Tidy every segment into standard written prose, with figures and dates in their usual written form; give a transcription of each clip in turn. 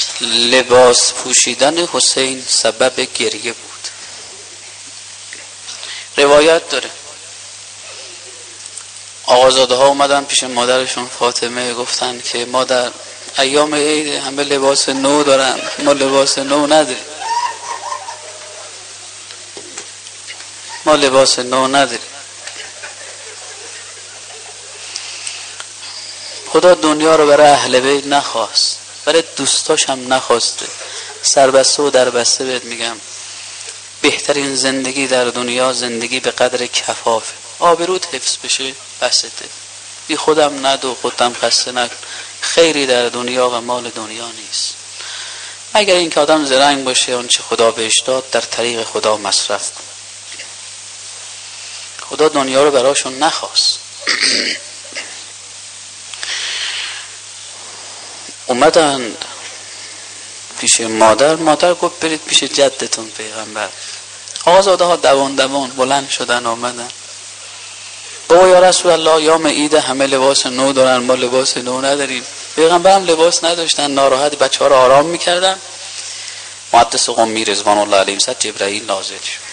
لباس پوشیدن حسین سبب گریه بود. روایت داره آقازاده ها اومدن پیش مادرشون فاطمه، گفتن که مادر ایام عید همه لباس نو دارن، ما لباس نو نداریم، ما لباس نو نداریم. خدا دنیا رو برای اهل بیت نخواست، برای دوستاش هم نخواسته. سربسته و دربسته بهت میگم بهترین زندگی در دنیا زندگی به قدر کفافه. آبروت حفظ بشه بسته، بی خودم ندو، خودم خسته نکن. خیری در دنیا و مال دنیا نیست مگر این که آدم زرنگ باشه، اون چه خدا بهش داد در طریق خدا مصرف کن. خدا دنیا رو براشون نخواست. اومدن پیش مادر گفت برید پیش جدتون پیغمبر. آقازاده ها دوان بلند شدن آمدن. بابا یا رسول الله یام عید همه لباس نو دارن، ما لباس نو نداریم. پیغمبر هم لباس نداشتن، ناراحت بچه ها رو آرام میکردن. محدث قمی رضوان الله علیه صد جبرائیل نازل شد.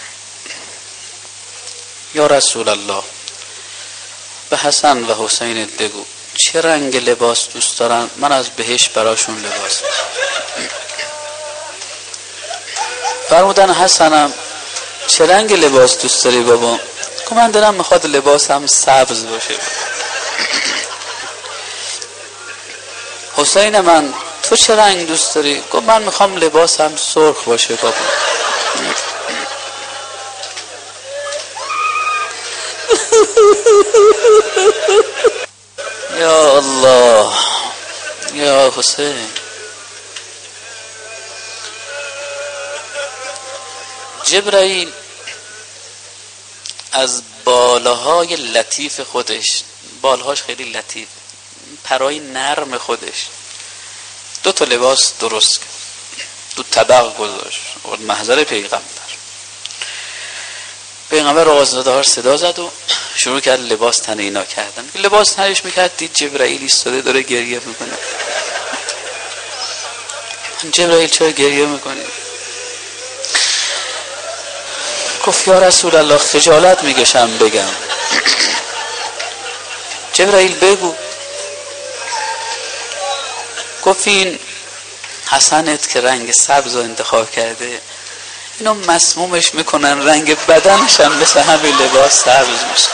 یا رسول الله به حسن و حسین بگو چه رنگ لباس دوست دارن، من از بهشت براشون لباس. فرمودن حسنم چه رنگ لباس دوست داری بابا؟ که من دلم میخواد لباس هم سبز باشه. حسین من تو چه رنگ دوست داری؟ که من میخوام لباس هم سرخ باشه بابا. یا الله یا حسین. جبرائیل از بالاهای لطیف خودش، بالهاش خیلی لطیف، پرای نرم خودش 2 لباس درست کرد، 2 طبق گذاشت و محضر پیغمبر آقازاده ها صدا زد و شروع کرد لباس تن اینا کردن. لباس تنش میکرد، دید جبرائیل ایستاده داره گریه میکنه. جبرائیل چرا گریه میکنی؟ گفت یا رسول الله خجالت میکشم بگم. جبرائیل بگو. گفت این حسنت که رنگ سبز رو انتخاب کرده، اینو مسمومش میکنن، رنگ بدنش هم مثل همین لباس سبز میشه.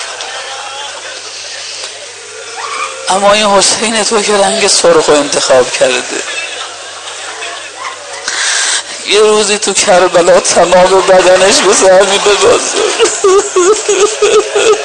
اما این حسین تو که رنگ سرخ رو انتخاب کرده، یه روزی تو کربلا تمام بدنش مثل همین لباس